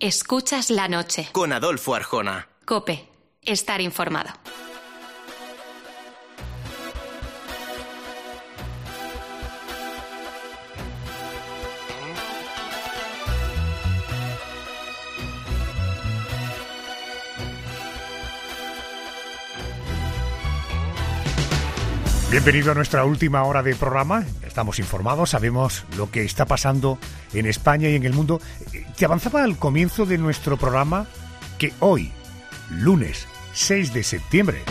Escuchas la noche. Con Adolfo Arjona. COPE. Estar informado. Bienvenido a nuestra última hora de programa. Estamos informados, sabemos lo que está pasando en España y en el mundo. Te avanzaba al comienzo de nuestro programa que hoy, lunes 6 de septiembre,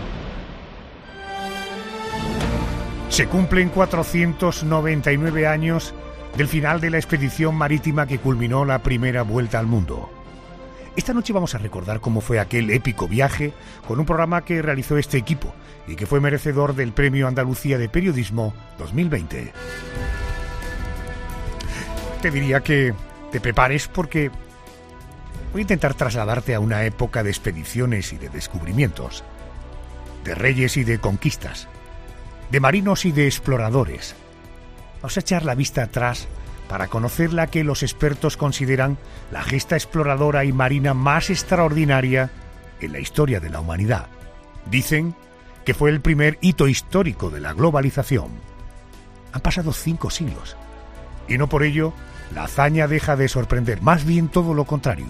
se cumplen 499 años del final de la expedición marítima que culminó la primera vuelta al mundo. Esta noche vamos a recordar cómo fue aquel épico viaje con un programa que realizó este equipo y que fue merecedor del Premio Andalucía de Periodismo 2020. Te diría que te prepares porque voy a intentar trasladarte a una época de expediciones y de descubrimientos, de reyes y de conquistas, de marinos y de exploradores. Vamos a echar la vista atrás para conocer la que los expertos consideran la gesta exploradora y marina más extraordinaria en la historia de la humanidad. Dicen que fue el primer hito histórico de la globalización. Han pasado 5 siglos, y no por ello la hazaña deja de sorprender, más bien todo lo contrario.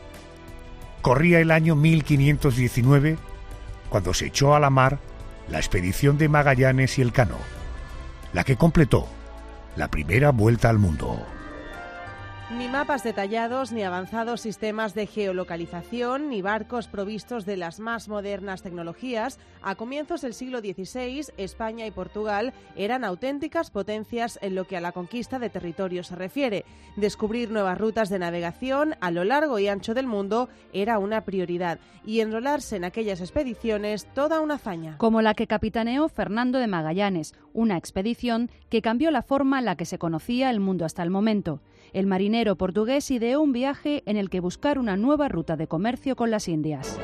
Corría el año 1519, cuando se echó a la mar la expedición de Magallanes y Elcano, la que completó la primera vuelta al mundo. Ni mapas detallados, ni avanzados sistemas de geolocalización, ni barcos provistos de las más modernas tecnologías. A comienzos del siglo XVI, España y Portugal eran auténticas potencias en lo que a la conquista de territorio se refiere. Descubrir nuevas rutas de navegación a lo largo y ancho del mundo era una prioridad, y enrolarse en aquellas expediciones toda una hazaña. Como la que capitaneó Fernando de Magallanes, una expedición que cambió la forma en la que se conocía el mundo hasta el momento. El marinero portugués ideó un viaje en el que buscar una nueva ruta de comercio con las Indias.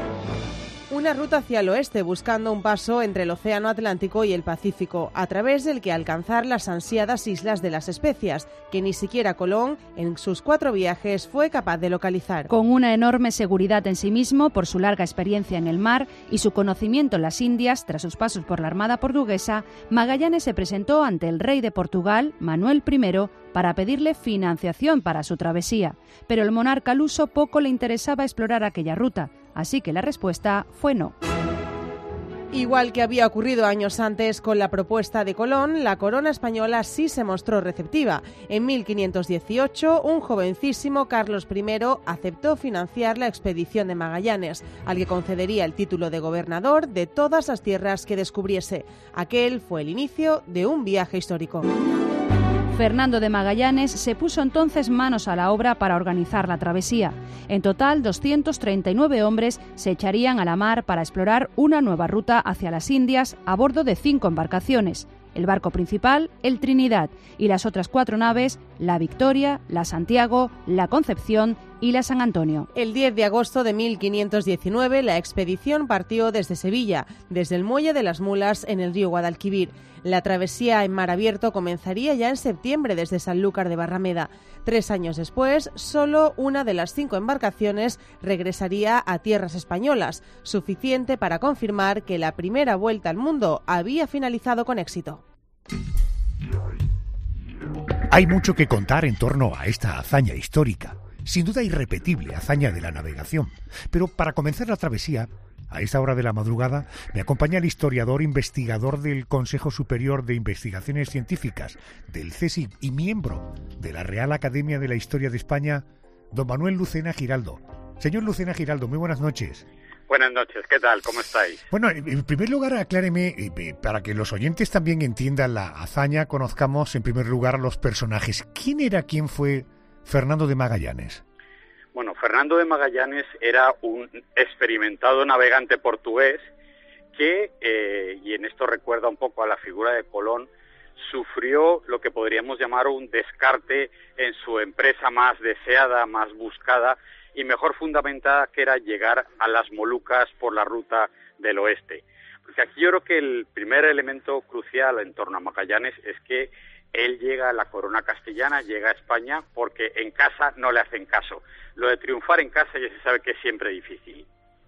Una ruta hacia el oeste, buscando un paso entre el Océano Atlántico y el Pacífico, a través del que alcanzar las ansiadas Islas de las Especias, que ni siquiera Colón, en sus 4 viajes, fue capaz de localizar. Con una enorme seguridad en sí mismo, por su larga experiencia en el mar y su conocimiento en las Indias, tras sus pasos por la Armada portuguesa, Magallanes se presentó ante el rey de Portugal, Manuel I, para pedirle financiación para su travesía. Pero el monarca luso poco le interesaba explorar aquella ruta, así que la respuesta fue no. Igual que había ocurrido años antes con la propuesta de Colón, la corona española sí se mostró receptiva. En 1518, un jovencísimo Carlos I aceptó financiar la expedición de Magallanes, al que concedería el título de gobernador de todas las tierras que descubriese. Aquel fue el inicio de un viaje histórico. Fernando de Magallanes se puso entonces manos a la obra para organizar la travesía. En total, 239 hombres se echarían a la mar para explorar una nueva ruta hacia las Indias a bordo de 5 embarcaciones. El barco principal, el Trinidad, y las otras 4 naves, la Victoria, la Santiago, la Concepción y la San Antonio. El 10 de agosto de 1519, la expedición partió desde Sevilla, desde el Muelle de las Mulas en el río Guadalquivir. La travesía en mar abierto comenzaría ya en septiembre desde Sanlúcar de Barrameda. 3 años después, solo una de las 5 embarcaciones regresaría a tierras españolas, suficiente para confirmar que la primera vuelta al mundo había finalizado con éxito. Hay mucho que contar en torno a esta hazaña histórica, sin duda irrepetible hazaña de la navegación. Pero para comenzar la travesía, a esta hora de la madrugada, me acompaña el historiador investigador del Consejo Superior de Investigaciones Científicas, del CSIC, y miembro de la Real Academia de la Historia de España, don Manuel Lucena Giraldo. Señor Lucena Giraldo, muy buenas noches. Buenas noches, ¿qué tal? ¿Cómo estáis? Bueno, en primer lugar, acláreme, para que los oyentes también entiendan la hazaña, conozcamos en primer lugar los personajes. ¿Quién fue Fernando de Magallanes? Bueno, Fernando de Magallanes era un experimentado navegante portugués que, y en esto recuerda un poco a la figura de Colón, sufrió lo que podríamos llamar un descarte en su empresa más deseada, más buscada y mejor fundamentada, que era llegar a las Molucas por la ruta del oeste. Porque aquí yo creo que el primer elemento crucial en torno a Magallanes es que él llega a la corona castellana, llega a España, porque en casa no le hacen caso. Lo de triunfar en casa ya se sabe que es siempre difícil.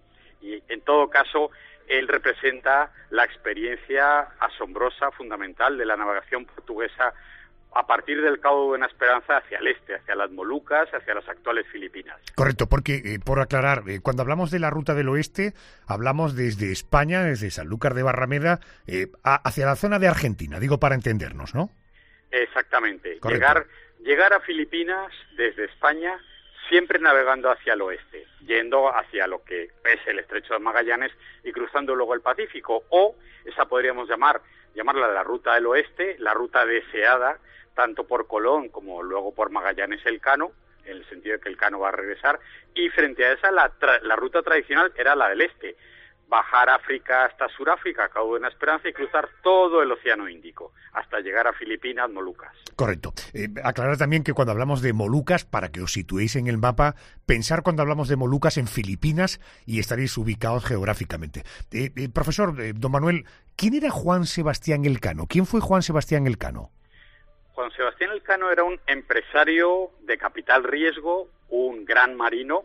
Y en todo caso, él representa la experiencia asombrosa, fundamental de la navegación portuguesa a partir del Cabo de Buena Esperanza hacia el este, hacia las Molucas, hacia las actuales Filipinas. Correcto, porque, por aclarar, cuando hablamos de la ruta del oeste, hablamos desde España, desde Sanlúcar de Barrameda, hacia la zona de Argentina, digo para entendernos, ¿no? Exactamente. Correcto. Llegar a Filipinas desde España, siempre navegando hacia el oeste, yendo hacia lo que es el Estrecho de Magallanes y cruzando luego el Pacífico, o esa podríamos llamarla la ruta del oeste, la ruta deseada, tanto por Colón como luego por Magallanes Elcano, en el sentido de que Elcano va a regresar, y frente a esa la ruta tradicional era la del este, bajar África hasta Suráfrica, Cabo de Buena Esperanza, y cruzar todo el Océano Índico, hasta llegar a Filipinas, Molucas. Correcto. Aclarar también que cuando hablamos de Molucas, para que os situéis en el mapa, pensar cuando hablamos de Molucas en Filipinas y estaréis ubicados geográficamente. Profesor, don Manuel, ¿quién era Juan Sebastián Elcano? ¿Quién fue Juan Sebastián Elcano? Juan Sebastián Elcano era un empresario de capital riesgo, un gran marino,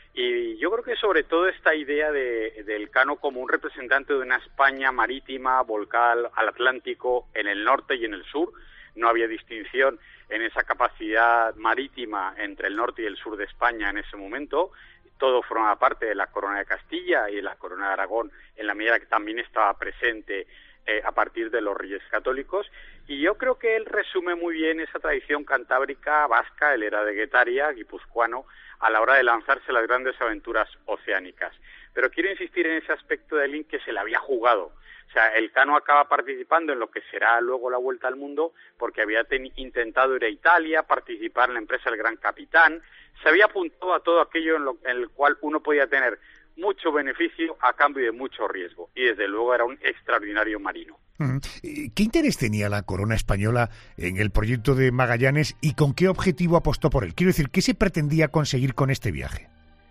y yo creo que sobre todo esta idea de Elcano como un representante de una España marítima volcada al Atlántico en el norte y en el sur. No había distinción en esa capacidad marítima entre el norte y el sur de España en ese momento. Todo formaba parte de la Corona de Castilla y de la Corona de Aragón, en la medida que también estaba presente a partir de los Reyes Católicos, y yo creo que él resume muy bien esa tradición cantábrica vasca. Él era de Guetaria, guipuzcoano, a la hora de lanzarse las grandes aventuras oceánicas. Pero quiero insistir en ese aspecto de Link que se le había jugado. O sea, Elcano acaba participando en lo que será luego la Vuelta al Mundo porque había intentado ir a Italia, participar en la empresa El Gran Capitán. Se había apuntado a todo aquello en el cual uno podía tener mucho beneficio a cambio de mucho riesgo, y desde luego era un extraordinario marino. ¿Qué interés tenía la corona española en el proyecto de Magallanes y con qué objetivo apostó por él? Quiero decir, ¿qué se pretendía conseguir con este viaje?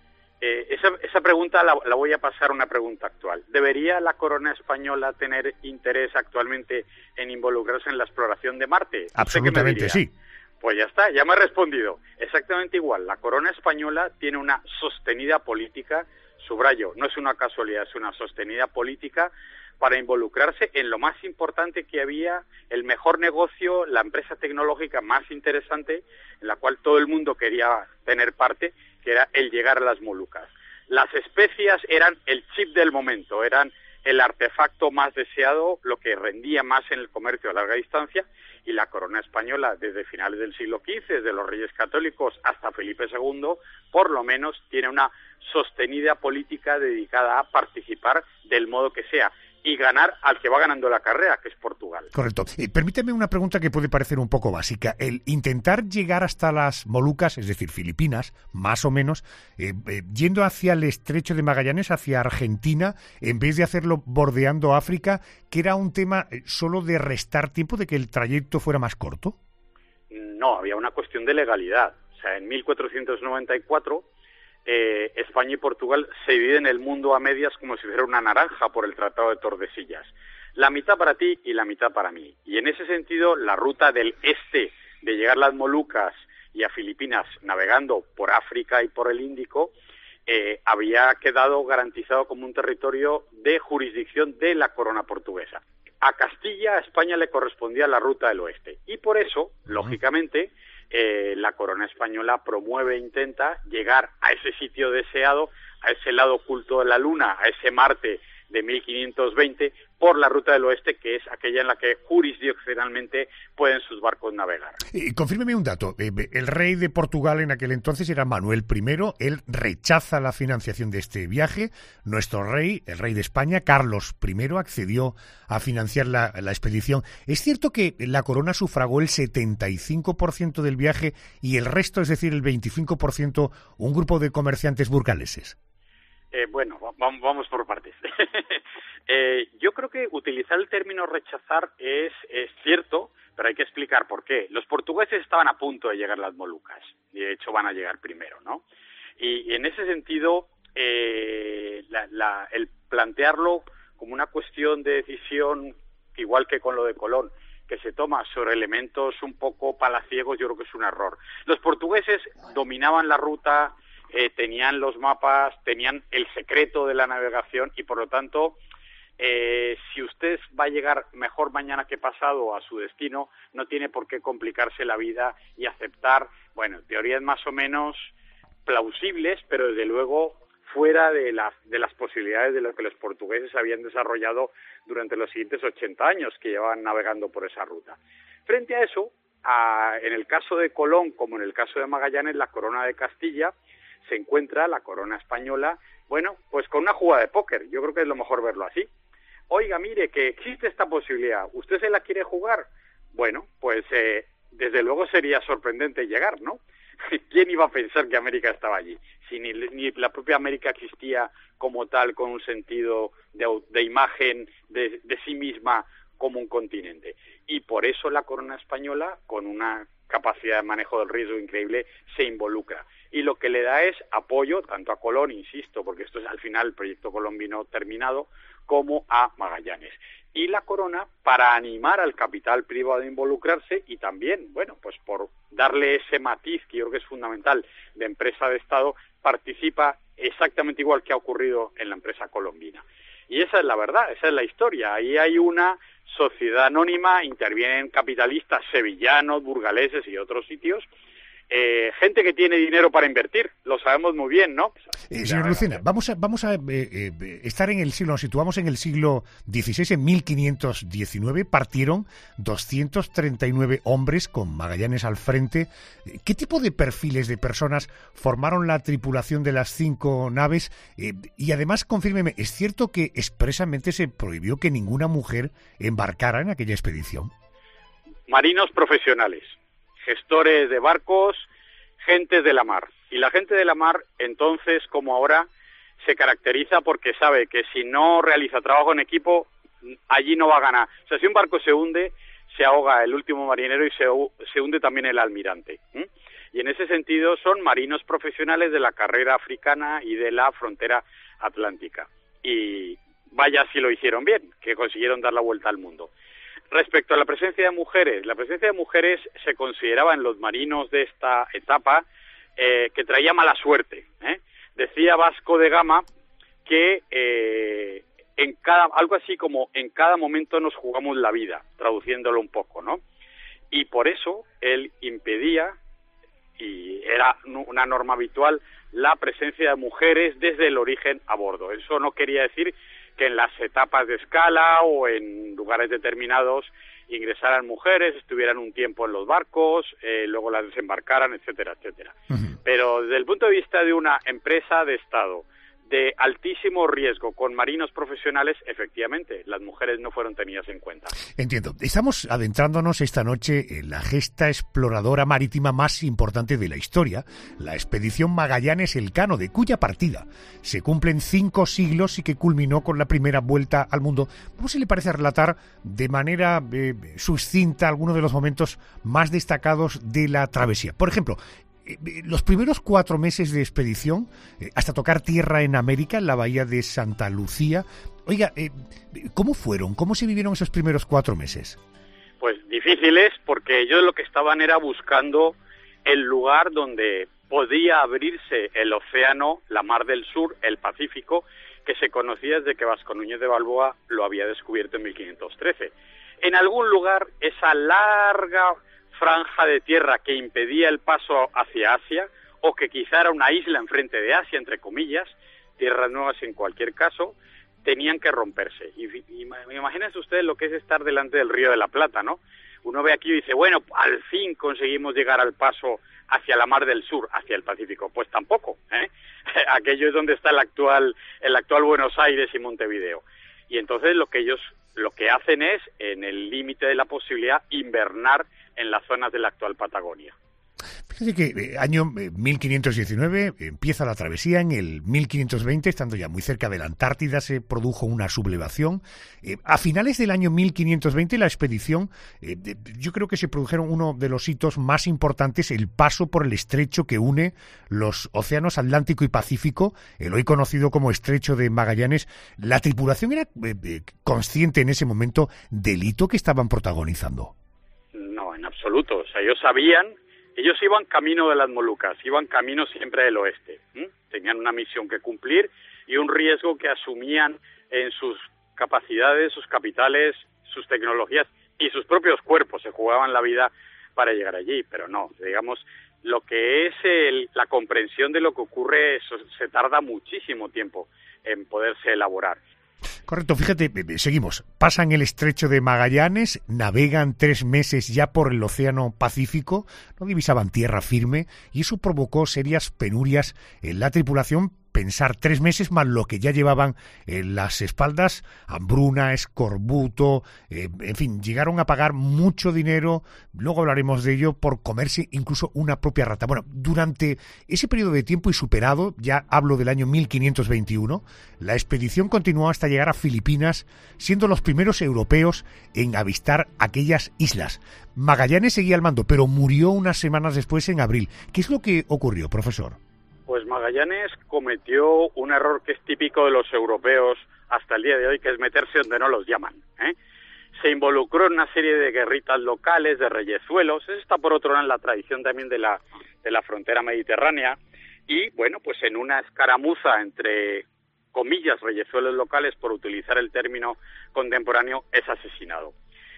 Esa pregunta la voy a pasar a una pregunta actual. ¿Debería la corona española tener interés actualmente en involucrarse en la exploración de Marte? Absolutamente sí. Pues ya está, ya me ha respondido. Exactamente igual. La corona española tiene una sostenida política, subrayo, no es una casualidad, es una sostenida política para involucrarse en lo más importante que había, el mejor negocio, la empresa tecnológica más interesante, en la cual todo el mundo quería tener parte, que era el llegar a las Molucas. Las especias eran el chip del momento, eran el artefacto más deseado, lo que rendía más en el comercio a larga distancia, y la corona española desde finales del siglo XV, desde los Reyes Católicos hasta Felipe II, por lo menos tiene una sostenida política dedicada a participar del modo que sea y ganar al que va ganando la carrera, que es Portugal. Correcto. Permíteme una pregunta que puede parecer un poco básica. El intentar llegar hasta las Molucas, es decir, Filipinas, más o menos, yendo hacia el Estrecho de Magallanes, hacia Argentina, en vez de hacerlo bordeando África, ¿que era un tema solo de restar tiempo, de que el trayecto fuera más corto? No, había una cuestión de legalidad. O sea, en 1494... España y Portugal se dividen el mundo a medias como si fuera una naranja por el Tratado de Tordesillas. La mitad para ti y la mitad para mí. Y en ese sentido, la ruta del este, de llegar a las Molucas y a Filipinas navegando por África y por el Índico, había quedado garantizado como un territorio de jurisdicción de la corona portuguesa. A Castilla, a España le correspondía la ruta del oeste. Y por eso, lógicamente, la corona española promueve e intenta llegar a ese sitio deseado, a ese lado oculto de la Luna, a ese Marte de 1520, por la ruta del oeste, que es aquella en la que jurisdiccionalmente pueden sus barcos navegar. Confírmeme un dato. El rey de Portugal en aquel entonces era Manuel I. Él rechaza la financiación de este viaje. Nuestro rey, el rey de España, Carlos I, accedió a financiar la expedición. ¿Es cierto que la corona sufragó el 75% del viaje y el resto, es decir, el 25%, un grupo de comerciantes burgaleses? Bueno, vamos por partes. Yo creo que utilizar el término rechazar es cierto, pero hay que explicar por qué. Los portugueses estaban a punto de llegar a las Molucas, y de hecho van a llegar primero, ¿no? Y en ese sentido, el plantearlo como una cuestión de decisión, igual que con lo de Colón, que se toma sobre elementos un poco palaciegos, yo creo que es un error. Los portugueses dominaban la ruta, tenían los mapas, tenían el secreto de la navegación y por lo tanto, si usted va a llegar mejor mañana que pasado a su destino, no tiene por qué complicarse la vida y aceptar, bueno, teorías más o menos plausibles, pero desde luego fuera de las posibilidades de lo que los portugueses habían desarrollado durante los siguientes 80 años que llevaban navegando por esa ruta. Frente a eso, en el caso de Colón, como en el caso de Magallanes, la corona de Castilla se encuentra, la corona española, bueno, pues con una jugada de póker. Yo creo que es lo mejor verlo así. Oiga, mire, que existe esta posibilidad, ¿usted se la quiere jugar? Bueno, pues desde luego sería sorprendente llegar, ¿no? ¿Quién iba a pensar que América estaba allí? Si ni la propia América existía como tal, con un sentido de imagen de sí misma como un continente. Y por eso la corona española, con una capacidad de manejo del riesgo increíble, se involucra. Y lo que le da es apoyo tanto a Colón, insisto, porque esto es al final el proyecto colombino terminado, como a Magallanes. Y la corona, para animar al capital privado a involucrarse y también, bueno, pues por darle ese matiz que yo creo que es fundamental de empresa de Estado, participa exactamente igual que ha ocurrido en la empresa colombina. Y esa es la verdad, esa es la historia. Ahí hay una sociedad anónima, intervienen capitalistas sevillanos, burgaleses y otros sitios, gente que tiene dinero para invertir, lo sabemos muy bien, ¿no? Señor Lucena, vamos a estar en el siglo, nos situamos en el siglo XVI, en 1519, partieron 239 hombres con Magallanes al frente. ¿Qué tipo de perfiles de personas formaron la tripulación de las 5 naves? Y además, confírmeme, ¿es cierto que expresamente se prohibió que ninguna mujer embarcara en aquella expedición? Marinos profesionales, gestores de barcos, gentes de la mar. Y la gente de la mar, entonces, como ahora, se caracteriza porque sabe que si no realiza trabajo en equipo, allí no va a ganar. O sea, si un barco se hunde, se ahoga el último marinero y se hunde también el almirante. Y en ese sentido son marinos profesionales de la carrera africana y de la frontera atlántica. Y vaya si lo hicieron bien, que consiguieron dar la vuelta al mundo. Respecto a la presencia de mujeres se consideraba en los marinos de esta etapa que traía mala suerte. Decía Vasco de Gama que algo así como en cada momento nos jugamos la vida, traduciéndolo un poco, ¿no? Y por eso él impedía, y era una norma habitual, la presencia de mujeres desde el origen a bordo. Eso no quería decir que en las etapas de escala o en lugares determinados ingresaran mujeres, estuvieran un tiempo en los barcos, luego las desembarcaran, etcétera, etcétera. Pero desde el punto de vista de una empresa de Estado de altísimo riesgo con marinos profesionales, efectivamente, las mujeres no fueron tenidas en cuenta. Entiendo. Estamos adentrándonos esta noche en la gesta exploradora marítima más importante de la historia, la expedición Magallanes-Elcano, de cuya partida se cumplen 5 siglos y que culminó con la primera vuelta al mundo. ¿Cómo se le parece relatar de manera sucinta algunos de los momentos más destacados de la travesía? Por ejemplo, los primeros 4 meses de expedición, hasta tocar tierra en América, en la bahía de Santa Lucía. Oiga, ¿cómo fueron? ¿Cómo se vivieron esos primeros 4 meses? Pues difíciles, porque ellos lo que estaban era buscando el lugar donde podía abrirse el océano, la Mar del Sur, el Pacífico, que se conocía desde que Vasco Núñez de Balboa lo había descubierto en 1513. En algún lugar, esa larga franja de tierra que impedía el paso hacia Asia, o que quizá era una isla enfrente de Asia, entre comillas, tierras nuevas en cualquier caso, tenían que romperse. Y imagínense ustedes lo que es estar delante del Río de la Plata, ¿no? Uno ve aquí y dice, bueno, al fin conseguimos llegar al paso hacia la Mar del Sur, hacia el Pacífico. Pues tampoco, Aquello es donde está el actual Buenos Aires y Montevideo. Y entonces lo que hacen es, en el límite de la posibilidad, invernar en las zonas de la actual Patagonia. Fíjate que año 1519 empieza la travesía. En el 1520, estando ya muy cerca de la Antártida, se produjo una sublevación. A finales del año 1520, la expedición, yo creo que se produjeron uno de los hitos más importantes, el paso por el estrecho que une los océanos Atlántico y Pacífico, el hoy conocido como Estrecho de Magallanes. ¿La tripulación era consciente en ese momento del hito que estaban protagonizando? absoluto. O sea, ellos iban camino de las Molucas, iban camino siempre del oeste. Tenían una misión que cumplir y un riesgo que asumían en sus capacidades, sus capitales, sus tecnologías y sus propios cuerpos. Se jugaban la vida para llegar allí, pero no, digamos, lo que es la comprensión de lo que ocurre, eso se tarda muchísimo tiempo en poderse elaborar. Correcto, fíjate, seguimos. Pasan el estrecho de Magallanes, navegan 3 meses ya por el Océano Pacífico, no divisaban tierra firme y eso provocó serias penurias en la tripulación. Pensar 3 meses más lo que ya llevaban en las espaldas, hambruna, escorbuto, en fin, llegaron a pagar mucho dinero, luego hablaremos de ello, por comerse incluso una propia rata. Bueno, durante ese periodo de tiempo y superado, ya hablo del año 1521, la expedición continuó hasta llegar a Filipinas, siendo los primeros europeos en avistar aquellas islas. Magallanes seguía al mando, pero murió unas semanas después, en abril. ¿Qué es lo que ocurrió, profesor? Pues Magallanes cometió un error que es típico de los europeos hasta el día de hoy, que es meterse donde no los llaman, Se involucró en una serie de guerritas locales, de reyezuelos. Eso está, por otro lado, en la tradición también de la frontera mediterránea. Y, bueno, pues en una escaramuza entre, comillas, reyezuelos locales, por utilizar el término contemporáneo, es asesinado.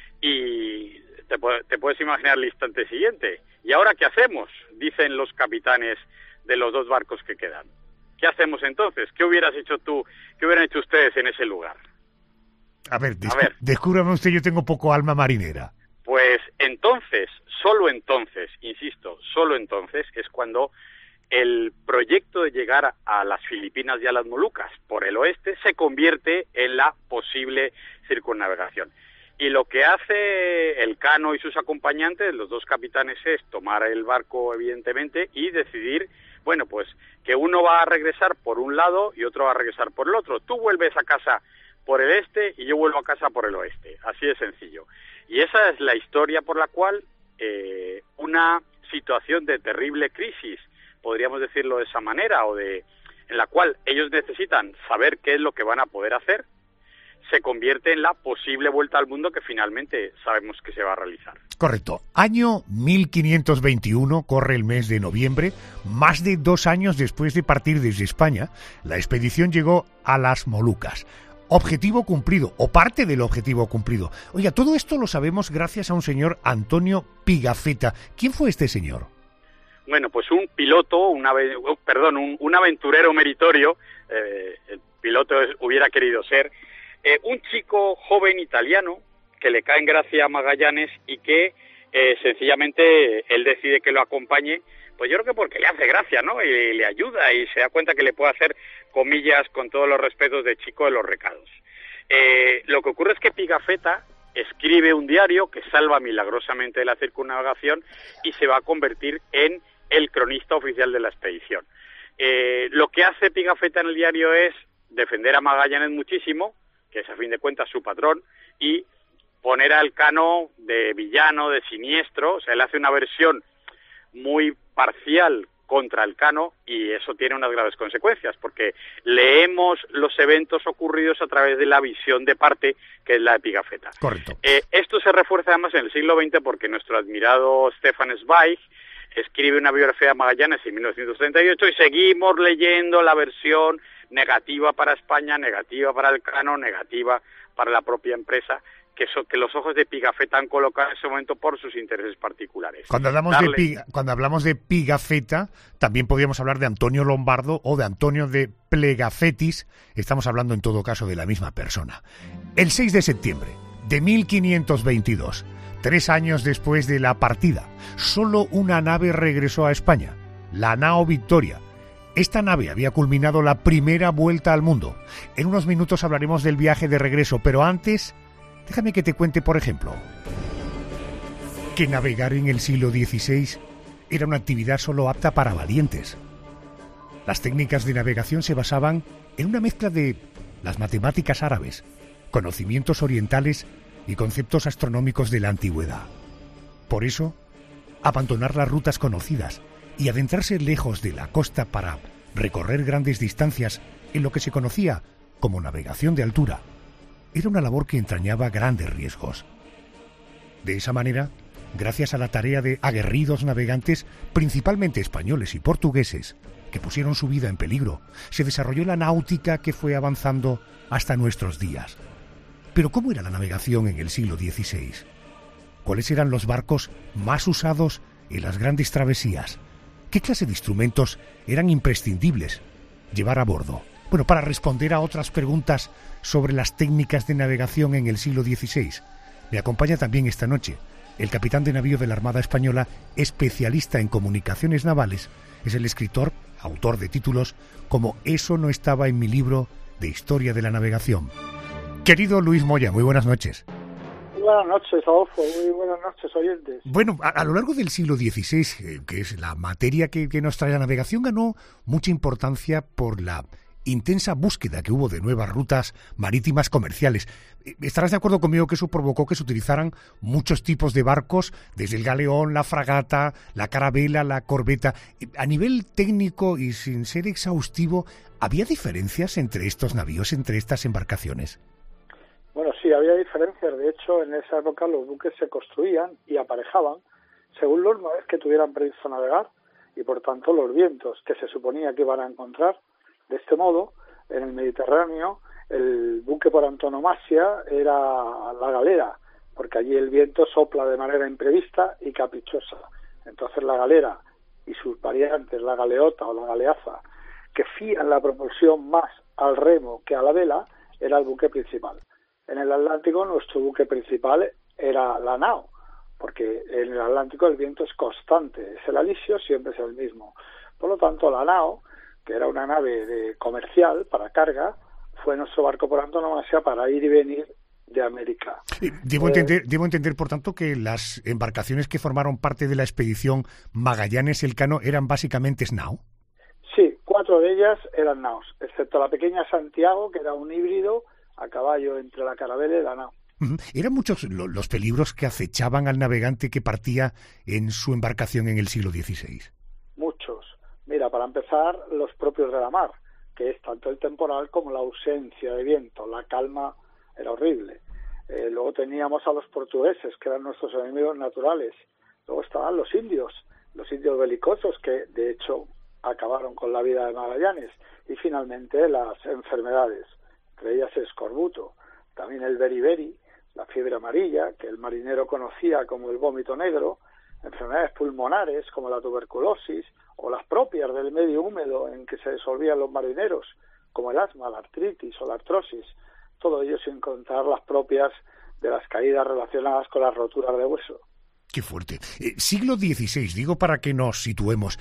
Y te puedes imaginar el instante siguiente. ¿Y ahora qué hacemos?, dicen los capitanes de los 2 barcos que quedan. ¿Qué hacemos entonces? ¿Qué hubieras hecho tú? ¿Qué hubieran hecho ustedes en ese lugar? A ver, descúbrame usted, yo tengo poco alma marinera. Pues entonces, solo entonces, insisto, solo entonces es cuando el proyecto de llegar a las Filipinas y a las Molucas por el oeste se convierte en la posible circunnavegación. Y lo que hace Elcano y sus acompañantes, los 2 capitanes, es tomar el barco, evidentemente, y decidir, bueno, pues que uno va a regresar por un lado y otro va a regresar por el otro. Tú vuelves a casa por el este y yo vuelvo a casa por el oeste. Así de sencillo. Y esa es la historia por la cual una situación de terrible crisis, podríamos decirlo de esa manera, en la cual ellos necesitan saber qué es lo que van a poder hacer, se convierte en la posible vuelta al mundo que finalmente sabemos que se va a realizar. Correcto. Año 1521, corre el mes de noviembre, más de 2 años después de partir desde España, la expedición llegó a las Molucas. Objetivo cumplido, o parte del objetivo cumplido. Oiga, todo esto lo sabemos gracias a un señor, Antonio Pigafetta. ¿Quién fue este señor? Bueno, pues un piloto, un aventurero meritorio, el piloto hubiera querido ser, un chico joven italiano que le cae en gracia a Magallanes y que sencillamente él decide que lo acompañe, pues yo creo que porque le hace gracia, ¿no? Y le ayuda y se da cuenta que le puede hacer, comillas, con todos los respetos, de chico de los recados. Lo que ocurre es que Pigafetta escribe un diario que salva milagrosamente de la circunnavegación y se va a convertir en el cronista oficial de la expedición. Lo que hace Pigafetta en el diario es defender a Magallanes muchísimo, que es a fin de cuentas su patrón, y poner a Elcano de villano, de siniestro. O sea, él hace una versión muy parcial contra Elcano y eso tiene unas graves consecuencias, porque leemos los eventos ocurridos a través de la visión de parte, que es la de Pigafetta. Correcto. Esto se refuerza además en el siglo XX porque nuestro admirado Stefan Zweig escribe una biografía de Magallanes en 1938 y seguimos leyendo la versión negativa para España, negativa para Elcano, negativa para la propia empresa, que los ojos de Pigafetta han colocado en ese momento por sus intereses particulares. Cuando hablamos de Pigafetta, también podríamos hablar de Antonio Lombardo o de Antonio de Plegafettis. Estamos hablando en todo caso de la misma persona. El 6 de septiembre de 1522, 3 años después de la partida, solo una nave regresó a España, la nao Victoria. Esta nave había culminado la primera vuelta al mundo. En unos minutos hablaremos del viaje de regreso, pero antes, déjame que te cuente, por ejemplo, que navegar en el siglo XVI era una actividad solo apta para valientes. Las técnicas de navegación se basaban en una mezcla de las matemáticas árabes, conocimientos orientales y conceptos astronómicos de la antigüedad. Por eso, abandonar las rutas conocidas y adentrarse lejos de la costa para recorrer grandes distancias en lo que se conocía como navegación de altura era una labor que entrañaba grandes riesgos. De esa manera, gracias a la tarea de aguerridos navegantes, principalmente españoles y portugueses, que pusieron su vida en peligro, se desarrolló la náutica que fue avanzando hasta nuestros días. Pero ¿cómo era la navegación en el siglo XVI? ¿Cuáles eran los barcos más usados en las grandes travesías? ¿Qué clase de instrumentos eran imprescindibles llevar a bordo? Bueno, para responder a otras preguntas sobre las técnicas de navegación en el siglo XVI, me acompaña también esta noche el capitán de navío de la Armada Española, especialista en comunicaciones navales, es el escritor, autor de títulos como Eso no estaba en mi libro de historia de la navegación. Querido Luis Moya, muy buenas noches. Buenas noches, Adolfo. Muy buenas noches, oyentes. Bueno, a lo largo del siglo XVI, que es la materia que nos trae la navegación, ganó mucha importancia por la intensa búsqueda que hubo de nuevas rutas marítimas comerciales. ¿Estarás de acuerdo conmigo que eso provocó que se utilizaran muchos tipos de barcos, desde el galeón, la fragata, la carabela, la corbeta? A nivel técnico y sin ser exhaustivo, ¿había diferencias entre estos navíos, entre estas embarcaciones? Bueno, sí, había diferencias. De hecho, en esa época los buques se construían y aparejaban según los naves que tuvieran previsto navegar y, por tanto, los vientos que se suponía que iban a encontrar. De este modo, en el Mediterráneo, el buque por antonomasia era la galera, porque allí el viento sopla de manera imprevista y caprichosa. Entonces la galera y sus variantes, la galeota o la galeaza, que fían la propulsión más al remo que a la vela, era el buque principal. En el Atlántico nuestro buque principal era la nao, porque en el Atlántico el viento es constante, es el alisio, siempre es el mismo. Por lo tanto, la nao, que era una nave comercial para carga, fue nuestro barco por antonomasia para ir y venir de América. Debo entender, por tanto, que las embarcaciones que formaron parte de la expedición Magallanes-Elcano eran básicamente nao. Sí, 4 de ellas eran naos, excepto la pequeña Santiago, que era un híbrido a caballo entre la carabela y la nao. ¿Eran muchos los peligros que acechaban al navegante que partía en su embarcación en el siglo XVI? Muchos. Mira, para empezar, los propios de la mar, que es tanto el temporal como la ausencia de viento. La calma era horrible. Luego teníamos a los portugueses, que eran nuestros enemigos naturales. Luego estaban los indios belicosos, que de hecho acabaron con la vida de Magallanes. Y finalmente las enfermedades, entre ellas el escorbuto, también el beriberi, la fiebre amarilla, que el marinero conocía como el vómito negro, enfermedades pulmonares como la tuberculosis o las propias del medio húmedo en que se disolvían los marineros, como el asma, la artritis o la artrosis, todo ello sin contar las propias de las caídas relacionadas con las roturas de hueso. Qué fuerte. Siglo XVI, digo para que nos situemos.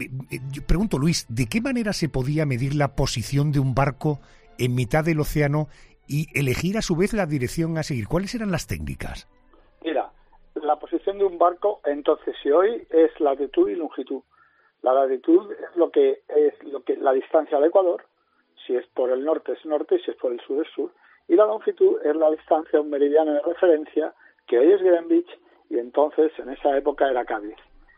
Yo pregunto, Luis, ¿de qué manera se podía medir la posición de un barco en mitad del océano y elegir a su vez la dirección a seguir? ¿Cuáles eran las técnicas? Mira, la posición de un barco, entonces, si hoy es latitud y longitud. La latitud es lo que la distancia al Ecuador, si es por el norte es norte y si es por el sur es sur, y la longitud es la distancia a un meridiano de referencia, que hoy es Greenwich y entonces en esa época era Cádiz.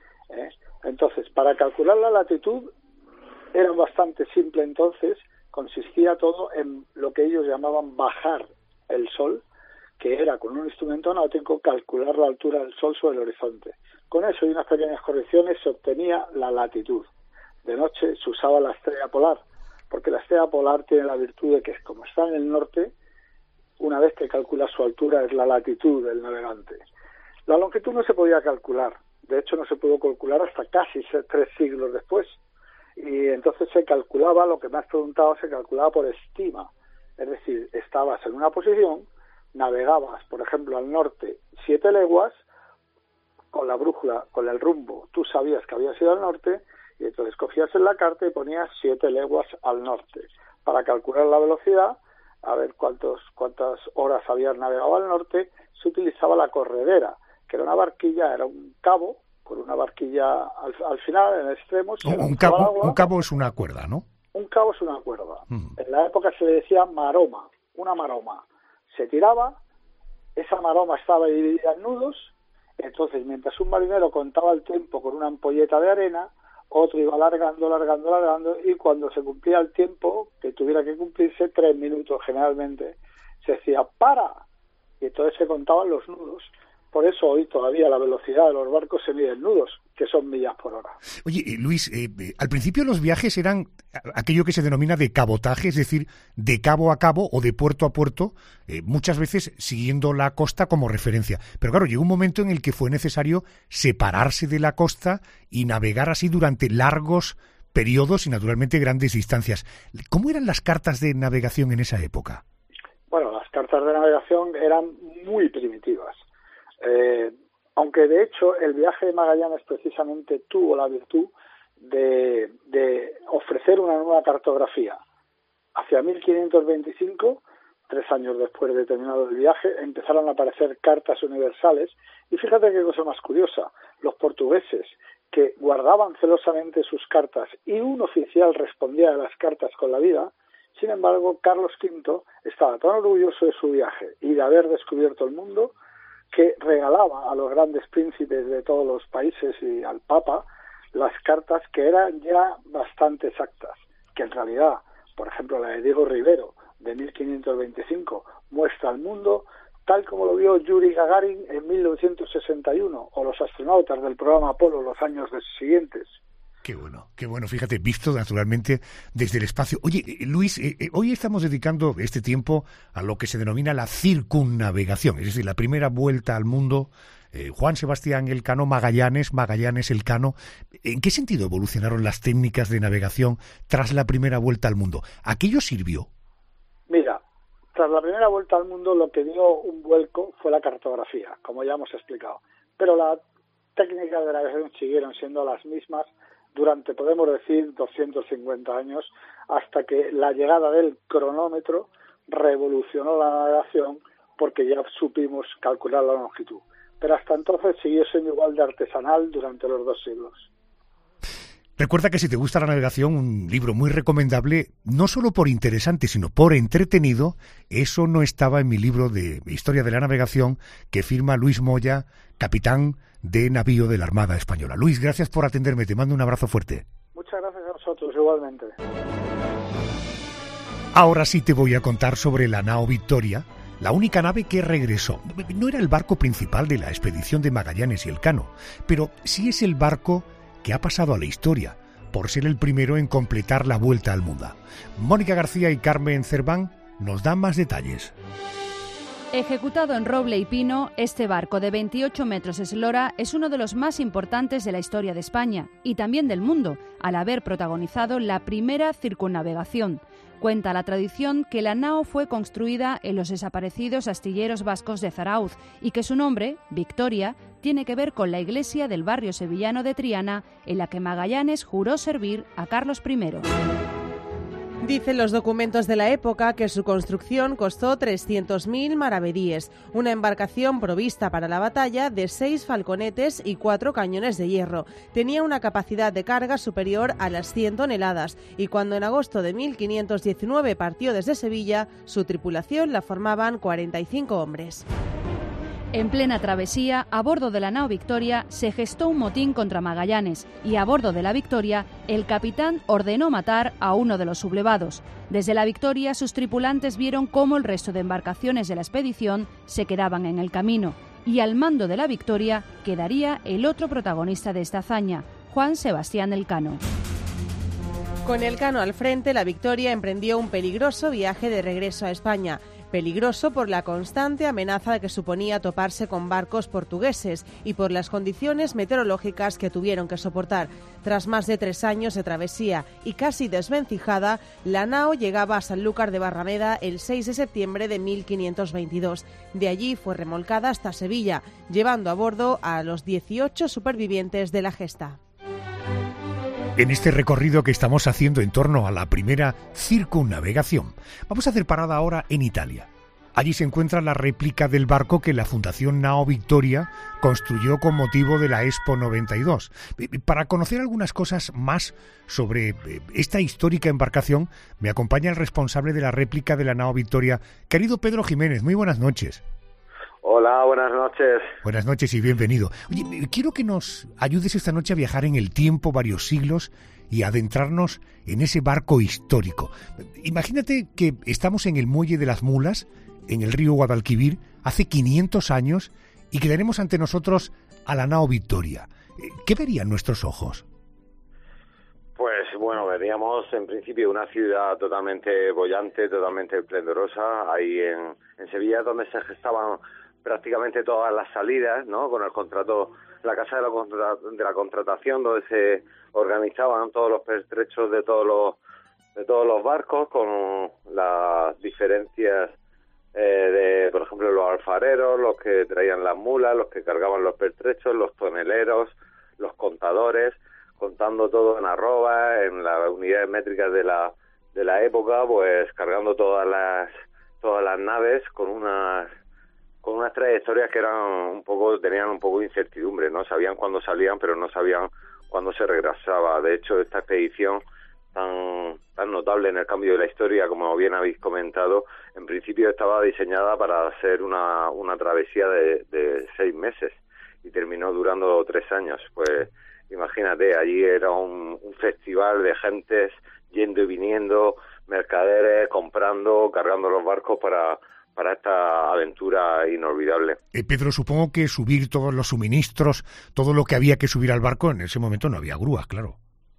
Entonces, para calcular la latitud era bastante simple entonces, consistía todo en lo que ellos llamaban bajar el sol, que era con un instrumento náutico calcular la altura del sol sobre el horizonte. Con eso y unas pequeñas correcciones se obtenía la latitud. De noche se usaba la estrella polar, porque la estrella polar tiene la virtud de que, como está en el norte, una vez que calcula su altura es la latitud del navegante. La longitud no se podía calcular, de hecho no se pudo calcular hasta casi 3 siglos después, y entonces se calculaba, lo que me has preguntado, se calculaba por estima, es decir, estabas en una posición, navegabas, por ejemplo, al norte 7 leguas, con la brújula, con el rumbo, tú sabías que habías ido al norte, y entonces cogías en la carta y ponías 7 leguas al norte. Para calcular la velocidad, a ver cuántas horas habías navegado al norte, se utilizaba la corredera, que era una barquilla, era un cabo, con una barquilla al final, en el extremo. Un cabo es una cuerda, ¿no? Un cabo es una cuerda. En la época se le decía maroma, una maroma. Se tiraba, esa maroma estaba dividida en nudos, entonces mientras un marinero contaba el tiempo con una ampolleta de arena, otro iba alargando, y cuando se cumplía el tiempo, que tuviera que cumplirse 3 minutos generalmente, se decía ¡para! Y entonces se contaban los nudos. Por eso hoy todavía la velocidad de los barcos se mide en nudos, que son millas por hora. Oye, Luis, al principio los viajes eran aquello que se denomina de cabotaje, es decir, de cabo a cabo o de puerto a puerto, muchas veces siguiendo la costa como referencia. Pero claro, llegó un momento en el que fue necesario separarse de la costa y navegar así durante largos periodos y naturalmente grandes distancias. ¿Cómo eran las cartas de navegación en esa época? Bueno, las cartas de navegación eran muy primitivas. Aunque de hecho el viaje de Magallanes precisamente tuvo la virtud de ofrecer una nueva cartografía. Hacia 1525, 3 años después de terminado el viaje, empezaron a aparecer cartas universales y fíjate qué cosa más curiosa, los portugueses que guardaban celosamente sus cartas y un oficial respondía a las cartas con la vida. Sin embargo, Carlos V estaba tan orgulloso de su viaje y de haber descubierto el mundo que regalaba a los grandes príncipes de todos los países y al Papa las cartas que eran ya bastante exactas, que en realidad, por ejemplo, la de Diego Rivero de 1525 muestra al mundo tal como lo vio Yuri Gagarin en 1961 o los astronautas del programa Apolo los años siguientes. Qué bueno, fíjate, visto naturalmente desde el espacio. Oye, Luis, hoy estamos dedicando este tiempo a lo que se denomina la circunnavegación, es decir, la primera vuelta al mundo. Juan Sebastián Elcano, Magallanes Elcano. ¿En qué sentido evolucionaron las técnicas de navegación tras la primera vuelta al mundo? ¿Aquello sirvió? Mira, tras la primera vuelta al mundo lo que dio un vuelco fue la cartografía, como ya hemos explicado. Pero las técnicas de navegación siguieron siendo las mismas durante, podemos decir, 250 años, hasta que la llegada del cronómetro revolucionó la navegación porque ya supimos calcular la longitud. Pero hasta entonces siguió siendo igual de artesanal durante los 2 siglos. Recuerda que si te gusta la navegación, un libro muy recomendable, no solo por interesante, sino por entretenido, eso no estaba en mi libro de Historia de la Navegación que firma Luis Moya, capitán de navío de la Armada Española. Luis, gracias por atenderme, te mando un abrazo fuerte. Muchas gracias a vosotros, igualmente. Ahora sí te voy a contar sobre la nao Victoria, la única nave que regresó. No era el barco principal de la expedición de Magallanes y Elcano, pero sí es el barco que ha pasado a la historia por ser el primero en completar la vuelta al mundo. Mónica García y Carmen Cerván nos dan más detalles. Ejecutado en roble y pino, este barco de 28 metros eslora es uno de los más importantes de la historia de España y también del mundo, al haber protagonizado la primera circunnavegación. Cuenta la tradición que la nao fue construida en los desaparecidos astilleros vascos de Zarauz y que su nombre, Victoria, tiene que ver con la iglesia del barrio sevillano de Triana, en la que Magallanes juró servir a Carlos I. Dicen los documentos de la época que su construcción costó 300.000 maravedíes, una embarcación provista para la batalla de 6 falconetes y 4 cañones de hierro. Tenía una capacidad de carga superior a las 100 toneladas y cuando en agosto de 1519 partió desde Sevilla, su tripulación la formaban 45 hombres. En plena travesía, a bordo de la nao Victoria, se gestó un motín contra Magallanes y a bordo de la Victoria, el capitán ordenó matar a uno de los sublevados. Desde la Victoria, sus tripulantes vieron cómo el resto de embarcaciones de la expedición se quedaban en el camino y al mando de la Victoria quedaría el otro protagonista de esta hazaña, Juan Sebastián Elcano. Con Elcano al frente, la Victoria emprendió un peligroso viaje de regreso a España. Peligroso por la constante amenaza que suponía toparse con barcos portugueses y por las condiciones meteorológicas que tuvieron que soportar. Tras más de 3 años de travesía y casi desvencijada, la nao llegaba a Sanlúcar de Barrameda el 6 de septiembre de 1522. De allí fue remolcada hasta Sevilla, llevando a bordo a los 18 supervivientes de la gesta. En este recorrido que estamos haciendo en torno a la primera circunnavegación, vamos a hacer parada ahora en Italia. Allí se encuentra la réplica del barco que la Fundación Nao Victoria construyó con motivo de la Expo 92. Para conocer algunas cosas más sobre esta histórica embarcación, me acompaña el responsable de la réplica de la Nao Victoria, querido Pedro Jiménez. Muy buenas noches. Hola, buenas noches. Buenas noches y bienvenido. Oye, quiero que nos ayudes esta noche a viajar en el tiempo varios siglos y adentrarnos en ese barco histórico. Imagínate que estamos en el Muelle de las Mulas, en el río Guadalquivir, hace 500 años, y que tenemos ante nosotros a la nao Victoria. ¿Qué verían nuestros ojos? Pues bueno, veríamos en principio una ciudad totalmente boyante, totalmente esplendorosa. Ahí en Sevilla, donde se gestaban prácticamente todas las salidas, ¿no? Con el contrato, la casa de la contratación, donde se organizaban todos los pertrechos de todos los barcos, con las diferencias de, por ejemplo, los alfareros, los que traían las mulas, los que cargaban los pertrechos, los toneleros, los contadores, contando todo en arroba, en las unidades métricas de la época, pues cargando todas las naves con unas trayectorias que tenían un poco de incertidumbre, no sabían cuándo salían, pero no sabían cuándo se regresaba. De hecho, esta expedición tan notable en el cambio de la historia, como bien habéis comentado, en principio estaba diseñada para hacer una travesía de 6 meses y terminó durando 3 años. Pues imagínate, allí era un festival de gentes yendo y viniendo, mercaderes comprando, cargando los barcos para esta aventura inolvidable. Pedro, supongo que subir todos los suministros, todo lo que había que subir al barco, en ese momento no había grúas, claro.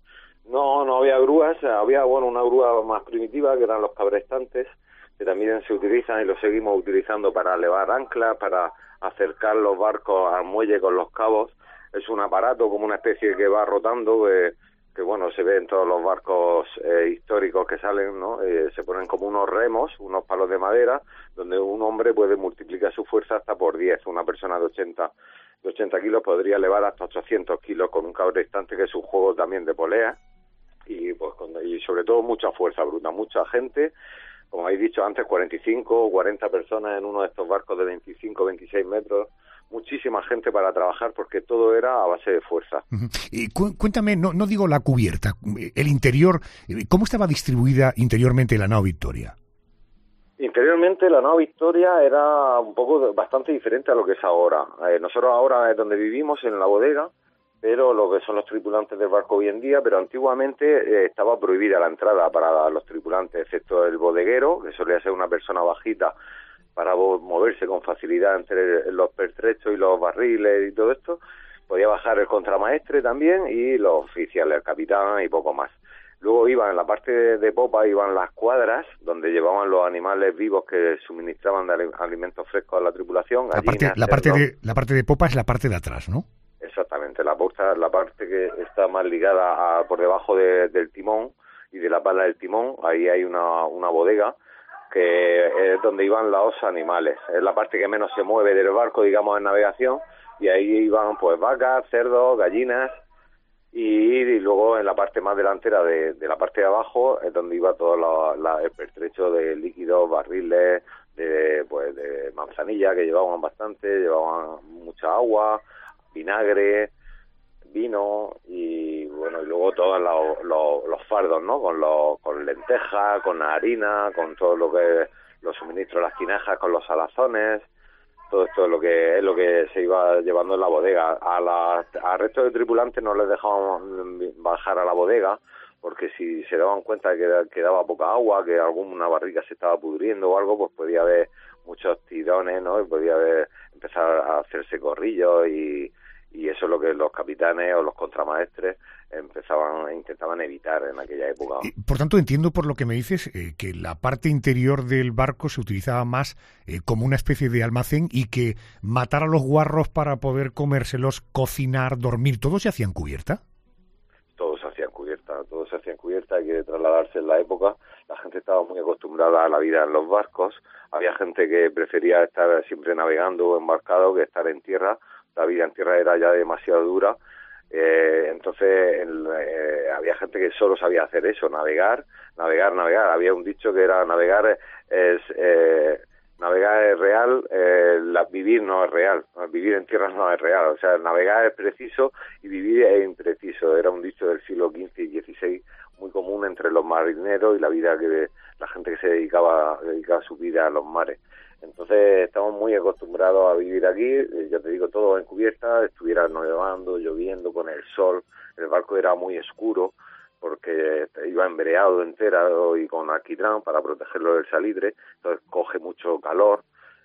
No había grúas, había una grúa más primitiva, que eran los cabrestantes, que también se utilizan y los seguimos utilizando para levar anclas, para acercar los barcos al muelle con los cabos. Es un aparato como una especie que va rotando, que bueno, se ve en todos los barcos históricos que salen, ¿no? Se ponen como unos remos, unos palos de madera, donde un hombre puede multiplicar su fuerza hasta por 10. Una persona de 80 kilos podría elevar hasta 800 kilos con un cabrestante, que es un juego también de polea, y pues y sobre todo mucha fuerza bruta, mucha gente. Como habéis dicho antes, 45 o 40 personas en uno de estos barcos de 25, 26 metros, muchísima gente para trabajar, porque todo era a base de fuerza. Y cuéntame, no digo la cubierta, el interior, ¿cómo estaba distribuida interiormente la nao Victoria? Interiormente la nao Victoria era bastante diferente a lo que es ahora. Nosotros ahora es donde vivimos, en la bodega, pero lo que son los tripulantes del barco hoy en día, pero antiguamente estaba prohibida la entrada para los tripulantes, excepto el bodeguero, que solía ser una persona bajita para moverse con facilidad entre los pertrechos y los barriles y todo esto. Podía bajar el contramaestre también y los oficiales, el capitán y poco más. Luego iban en la parte de popa, iban las cuadras, donde llevaban los animales vivos que suministraban de alimentos frescos a la tripulación. La parte de popa es la parte de atrás, ¿no? Exactamente, la parte que está más ligada por debajo del timón y de la pala del timón. Ahí hay una bodega que es donde iban los animales. Es la parte que menos se mueve del barco, digamos, en navegación, y ahí iban pues vacas, cerdos, gallinas, y luego en la parte más delantera de la parte de abajo es donde iba todo el pertrecho de líquidos, barriles, de manzanilla, que llevaban bastante, llevaban mucha agua, vinagre, vino y bueno, y luego todos los fardos, ¿no? Con lentejas, con harina, con todo lo que los suministros, las tinajas, con los salazones. Todo esto es lo que se iba llevando en la bodega. Al resto de tripulantes no les dejaban bajar a la bodega, porque si se daban cuenta de que daba poca agua, que alguna barrica se estaba pudriendo o algo, pues podía haber muchos tirones, ¿no? Y podía empezar a hacerse corrillos y eso es lo que los capitanes o los contramaestres intentaban evitar en aquella época. Por tanto, entiendo por lo que me dices que la parte interior del barco se utilizaba más como una especie de almacén, y que matar a los guarros para poder comérselos, cocinar, dormir, ¿todo se hacía en cubierta? Todo se hacía en cubierta, hay que trasladarse en la época. La gente estaba muy acostumbrada a la vida en los barcos. Había gente que prefería estar siempre navegando o embarcado que estar en tierra. La vida en tierra era ya demasiado dura. Entonces había gente que solo sabía hacer eso, navegar. Había un dicho que era navegar es real, vivir no es real, vivir en tierra no es real. O sea, navegar es preciso y vivir es impreciso. Era un dicho del siglo XV y XVI muy común entre los marineros y la gente que se dedicaba su vida a los mares. Entonces estamos muy acostumbrados a vivir aquí, ya te digo, todo en cubierta, estuviera nevando, lloviendo, con el sol. El barco era muy oscuro porque iba embreado entero y con alquitrán para protegerlo del salitre, entonces coge mucho calor.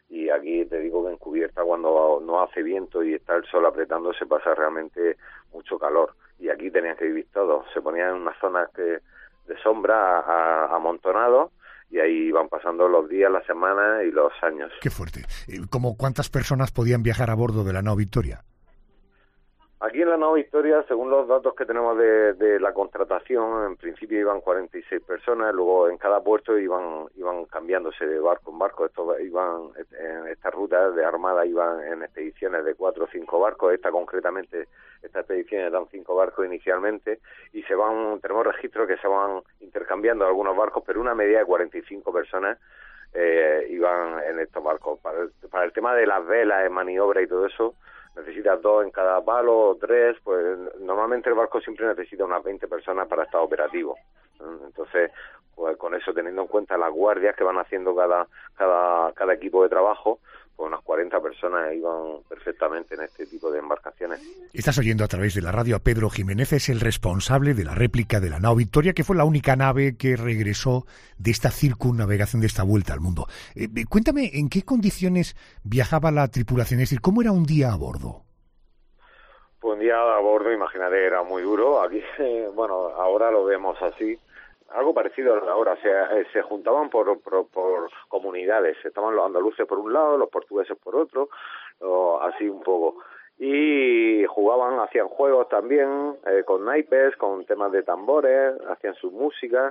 Y aquí te digo que en cubierta, cuando no hace viento y está el sol apretando, se pasa realmente mucho calor. Y aquí tenían que vivir todos. Se ponían en unas zonas de sombra amontonados, y ahí iban pasando los días, las semanas y los años. Qué fuerte. ¿Cómo cuántas personas podían viajar a bordo de la nao Victoria? Aquí en la nao Victoria, según los datos que tenemos de la contratación, en principio iban 46 personas, luego en cada puerto iban cambiándose de barco en barco. En estas rutas de Armada iban en expediciones de 4 o 5 barcos. Concretamente, estas expediciones dan 5 barcos inicialmente, y tenemos registros que se van intercambiando algunos barcos, pero una media de 45 personas iban en estos barcos. Para el tema de las velas, maniobra y todo eso, necesitas 2 en cada palo o 3, pues normalmente el barco siempre necesita unas 20 personas para estar operativo. Entonces, pues con eso, teniendo en cuenta las guardias que van haciendo cada equipo de trabajo, pues unas 40 personas iban perfectamente en este tipo de embarcaciones. Estás oyendo a través de la radio a Pedro Jiménez, es el responsable de la réplica de la nao Victoria, que fue la única nave que regresó de esta circunnavegación, de esta vuelta al mundo. Cuéntame, ¿en qué condiciones viajaba la tripulación? Es decir, ¿cómo era un día a bordo? Pues un día a bordo, imagínate, era muy duro. Aquí, bueno, ahora lo vemos así. Algo parecido ahora, se juntaban por comunidades. Estaban los andaluces por un lado, los portugueses por otro, así un poco. Y jugaban, hacían juegos también, con naipes, con temas de tambores, hacían su música.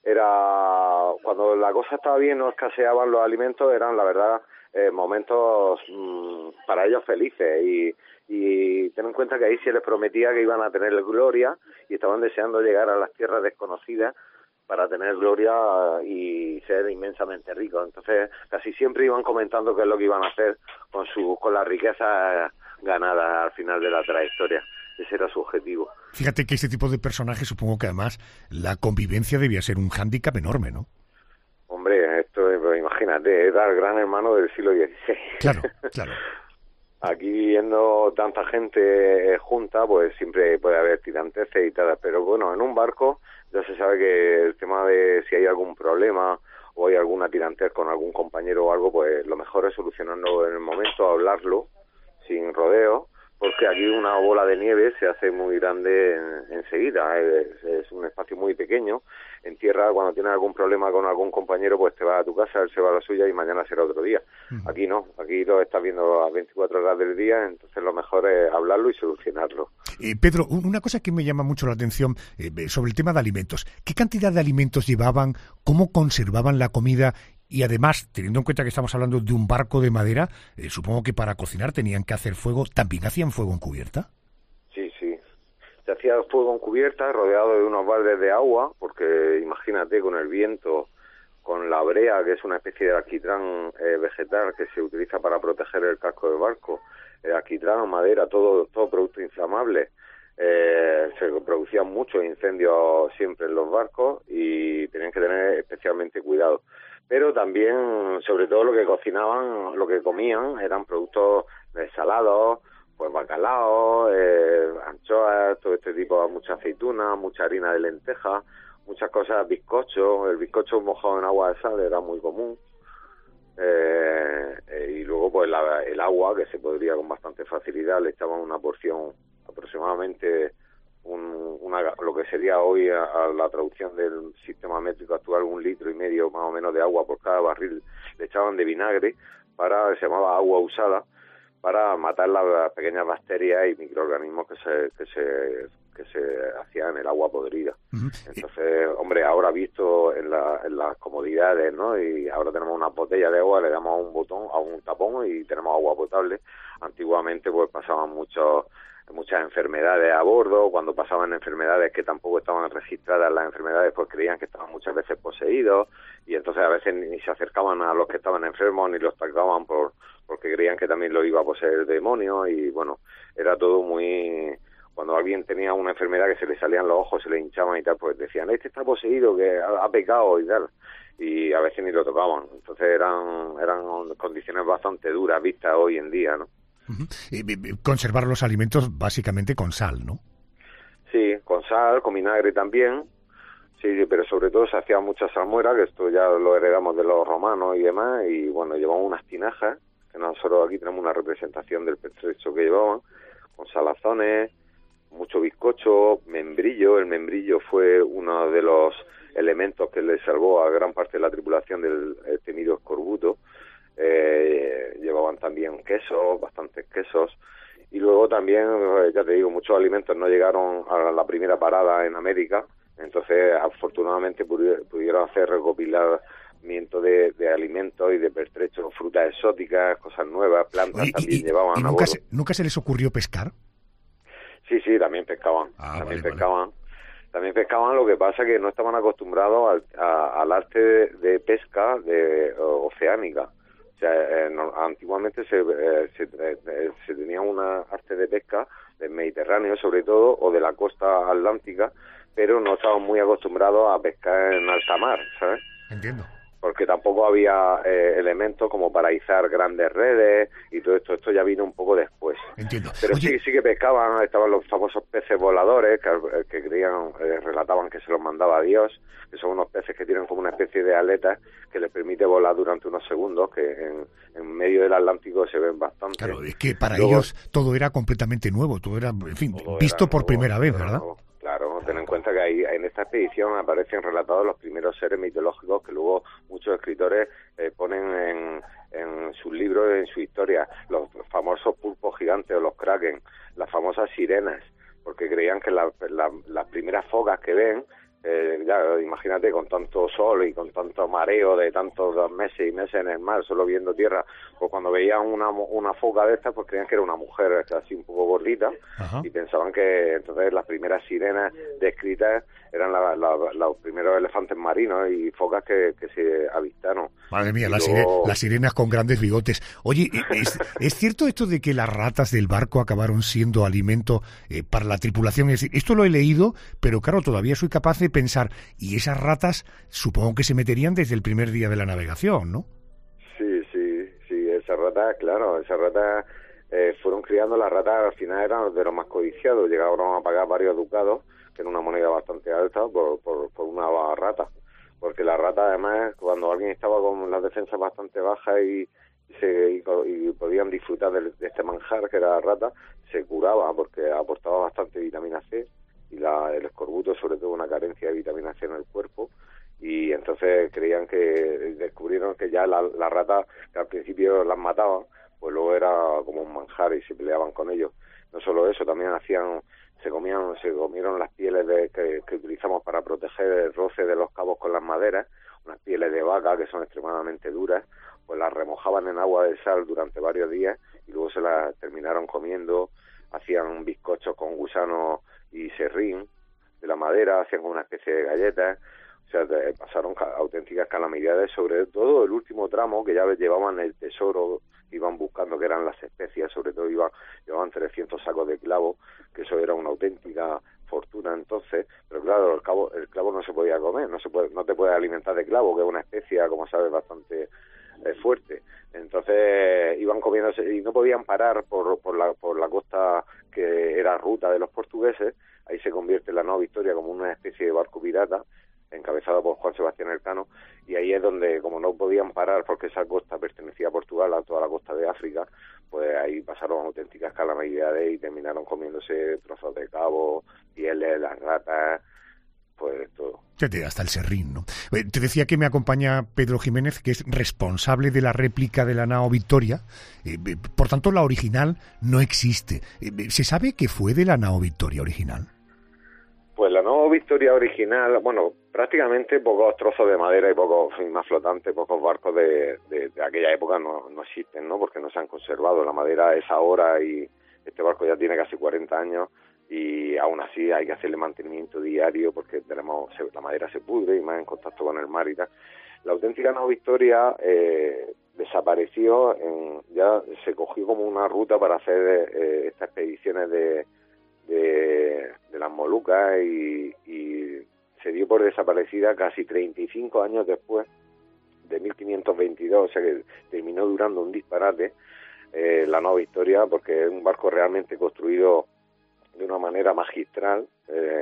Cuando la cosa estaba bien, no escaseaban los alimentos, eran, la verdad, momentos para ellos felices. Y ten en cuenta que ahí se les prometía que iban a tener gloria, y estaban deseando llegar a las tierras desconocidas para tener gloria y ser inmensamente ricos. Entonces, casi siempre iban comentando qué es lo que iban a hacer con la riqueza ganada al final de la trayectoria. Ese era su objetivo. Fíjate que este tipo de personajes, supongo que además la convivencia debía ser un hándicap enorme, ¿no? Hombre, pues, imagínate, era el gran hermano del siglo XVI. Claro, claro. Aquí, viendo tanta gente junta, pues siempre puede haber tiranteces y tal, pero bueno, en un barco ya se sabe que el tema de si hay algún problema o hay alguna tirantez con algún compañero o algo, pues lo mejor es solucionarlo en el momento, hablarlo, sin rodeo, porque aquí una bola de nieve se hace muy grande enseguida. Es un espacio muy pequeño. En tierra, cuando tienes algún problema con algún compañero, pues te vas a tu casa, él se va a la suya y mañana será otro día. Aquí no, aquí lo estás viendo a 24 horas del día, entonces lo mejor es hablarlo y solucionarlo. Pedro, una cosa que me llama mucho la atención sobre el tema de alimentos. ¿Qué cantidad de alimentos llevaban? ¿Cómo conservaban la comida? Y además, teniendo en cuenta que estamos hablando de un barco de madera, supongo que para cocinar tenían que hacer fuego. ¿También hacían fuego en cubierta? Sí. Se hacía fuego en cubierta, rodeado de unos baldes de agua, porque imagínate, con el viento, con la brea, que es una especie de alquitrán vegetal que se utiliza para proteger el casco del barco, alquitrán, madera, todo producto inflamable. Se producían muchos incendios siempre en los barcos y tenían que tener especialmente cuidado. Pero también, sobre todo, lo que cocinaban, lo que comían, eran productos salados, pues bacalao, anchoas, todo este tipo, mucha aceituna, mucha harina de lenteja, muchas cosas, bizcocho. El bizcocho mojado en agua de sal era muy común. Y luego pues el agua, que se podría con bastante facilidad, le echaban una porción aproximadamente lo que sería hoy a la traducción del sistema métrico actual, 1,5 litros más o menos de agua por cada barril. Le echaban de vinagre, se llamaba agua usada, para matar las pequeñas bacterias y microorganismos que se hacían en el agua podrida. Entonces, hombre, ahora visto en las comodidades, ¿no? Y ahora tenemos una botella de agua, le damos a un tapón y tenemos agua potable. Antiguamente pues pasaban muchas enfermedades a bordo. Cuando pasaban enfermedades que tampoco estaban registradas, las enfermedades, pues creían que estaban muchas veces poseídos, y entonces a veces ni se acercaban a los que estaban enfermos ni los tocaban porque creían que también lo iba a poseer el demonio. Y bueno, era todo muy... Cuando alguien tenía una enfermedad que se le salían los ojos, se le hinchaban y tal, pues decían, este está poseído, que ha pecado y tal, y a veces ni lo tocaban. Entonces eran condiciones bastante duras vistas hoy en día, ¿no? Conservar los alimentos básicamente con sal, ¿no? Sí, con sal, con vinagre también. Sí, pero sobre todo se hacía mucha salmuera, que esto ya lo heredamos de los romanos y demás, y bueno, llevaban unas tinajas, que nosotros aquí tenemos una representación del pertrecho que llevaban, con salazones, mucho bizcocho, membrillo. El membrillo fue uno de los elementos que le salvó a gran parte de la tripulación del temido escorbuto. Llevaban también quesos, bastantes quesos, y luego también, ya te digo, muchos alimentos no llegaron a la primera parada en América, entonces afortunadamente pudieron hacer recopilamiento de alimentos y de pertrechos, frutas exóticas, cosas nuevas, plantas. Oye, también llevaban a bordo. ¿Nunca se les ocurrió pescar? Sí, también pescaban. También pescaban, lo que pasa que no estaban acostumbrados al arte de pesca oceánica. O sea, antiguamente se tenía una arte de pesca del Mediterráneo, sobre todo, o de la costa atlántica, pero no estaban muy acostumbrados a pescar en alta mar, ¿sabes? Entiendo. Porque tampoco había elementos como para izar grandes redes y todo esto. Esto ya vino un poco después. Entiendo. Pero Oye, sí que pescaban. Estaban los famosos peces voladores que relataban que se los mandaba Dios, que son unos peces que tienen como una especie de aletas que les permite volar durante unos segundos, que en medio del Atlántico se ven bastante. Claro, es que para ellos todo era completamente nuevo, todo era, en fin, visto por primera vez, ¿verdad? Claro, ten en cuenta que ahí en esta expedición aparecen relatados los primeros seres mitológicos que luego muchos escritores ponen en sus libros, en su historia, los famosos pulpos gigantes o los kraken, las famosas sirenas, porque creían que las primeras focas que ven, ya imagínate, con tanto sol y con tanto mareo de tantos meses y meses en el mar, solo viendo tierra, pues cuando veían una foca de estas, pues creían que era una mujer así un poco gordita. Ajá. Y pensaban que entonces las primeras sirenas descritas eran los primeros elefantes marinos y focas que se avistaron. Madre mía, las sirenas con grandes bigotes. Oye, ¿es cierto esto de que las ratas del barco acabaron siendo alimento para la tripulación? Es decir, esto lo he leído, pero claro, todavía soy capaz de pensar, y esas ratas supongo que se meterían desde el primer día de la navegación, ¿no? Sí, esas ratas, claro, fueron criando. Las ratas al final eran de los más codiciados, llegaron a pagar varios ducados, que era una moneda bastante alta, por una rata, porque la rata además, cuando alguien estaba con las defensas bastante bajas y podían disfrutar de este manjar que era la rata, se curaba porque aportaba bastante vitamina C, y el escorbuto sobre todo una carencia de vitamina C en el cuerpo, y entonces descubrieron que ya la rata, que al principio las mataban, pues luego era como un manjar y se peleaban con ellos. No solo eso, también se comieron las pieles que utilizamos para proteger el roce de los cabos con las maderas, unas pieles de vaca que son extremadamente duras, pues las remojaban en agua de sal durante varios días y luego se las terminaron comiendo. Hacían bizcochos con gusano y serrín de la madera, hacían como una especie de galletas. O sea, pasaron auténticas calamidades, sobre todo el último tramo, que ya llevaban el tesoro, iban buscando, que eran las especias, sobre todo llevaban 300 sacos de clavo, que eso era una auténtica fortuna entonces, pero claro, el clavo no se podía comer, no te puedes alimentar de clavo, que es una especia, como sabes, bastante fuerte. Entonces iban comiéndose y no podían parar por la costa que era ruta de los portugueses. Ahí se convierte la Nao Victoria como una especie de barco pirata, encabezado por Juan Sebastián Elcano, y ahí es donde, como no podían parar porque esa costa pertenecía a Portugal, a toda la costa de África, pues ahí pasaron auténticas calamidades y terminaron comiéndose trozos de cabo, pieles, las ratas, pues todo. Hasta el serrín, ¿no? Te decía que me acompaña Pedro Jiménez, que es responsable de la réplica de la Nao Victoria. Por tanto, la original no existe. ¿Se sabe qué fue de la Nao Victoria original? Pues la Nao Victoria original, bueno, prácticamente pocos trozos de madera y pocos más flotantes, pocos barcos de aquella época no existen, ¿no? Porque no se han conservado. La madera es ahora y este barco ya tiene casi 40 años y aún así hay que hacerle mantenimiento diario porque la madera se pudre y más en contacto con el mar y tal. La auténtica Nao Victoria desapareció, ya se cogió como una ruta para hacer estas expediciones de las Molucas y se dio por desaparecida casi 35 años después, de 1522, o sea que terminó durando un disparate la Nao Victoria, porque es un barco realmente construido de una manera magistral.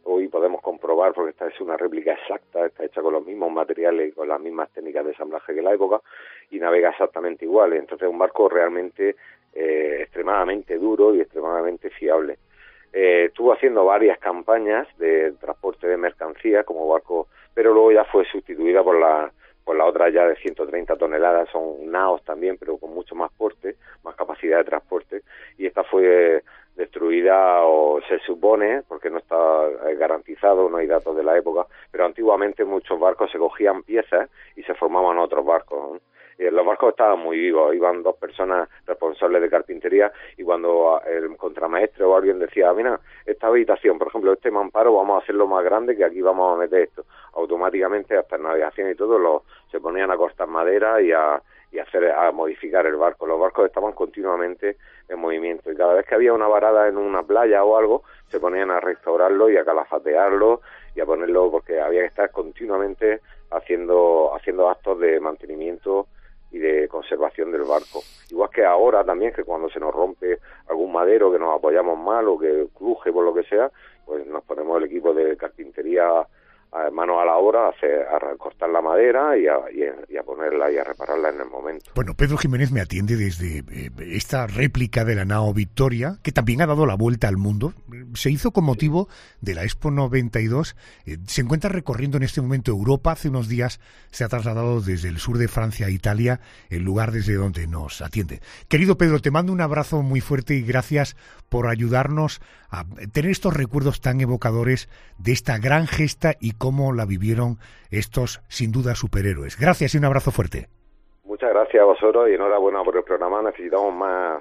hoy podemos comprobar, porque esta es una réplica exacta, está hecha con los mismos materiales y con las mismas técnicas de ensamblaje que la época, y navega exactamente igual. Entonces es un barco realmente extremadamente duro y extremadamente fiable. Estuvo haciendo varias campañas de transporte de mercancías como barco, pero luego ya fue sustituida por la otra ya de 130 toneladas, son naos también, pero con mucho más porte, más capacidad de transporte, y esta fue destruida, o se supone, porque no está garantizado, no hay datos de la época, pero antiguamente muchos barcos se cogían piezas y se formaban otros barcos, ¿no? Los barcos estaban muy vivos, iban 2 personas responsables de carpintería, y cuando el contramaestre o alguien decía, mira, esta habitación, por ejemplo, este mamparo, vamos a hacerlo más grande, que aquí vamos a meter esto, automáticamente hasta en navegación y todo se ponían a cortar madera y a modificar el barco. Los barcos estaban continuamente en movimiento, y cada vez que había una varada en una playa o algo, se ponían a restaurarlo y a calafatearlo y a ponerlo, porque había que estar continuamente haciendo actos de mantenimiento y de conservación del barco. Igual que ahora también, que cuando se nos rompe algún madero, que nos apoyamos mal o que cruje por lo que sea, pues nos ponemos el equipo de carpintería manos a la obra, a cortar la madera y a ponerla y a repararla en el momento. Bueno, Pedro Jiménez me atiende desde esta réplica de la nao Victoria, que también ha dado la vuelta al mundo. Se hizo con motivo de la Expo 92. Se encuentra recorriendo en este momento Europa. Hace unos días se ha trasladado desde el sur de Francia a Italia, el lugar desde donde nos atiende. Querido Pedro, te mando un abrazo muy fuerte y gracias por ayudarnos a tener estos recuerdos tan evocadores de esta gran gesta y cómo la vivieron estos, sin duda, superhéroes. Gracias y un abrazo fuerte. Muchas gracias a vosotros y enhorabuena por el programa. Necesitamos más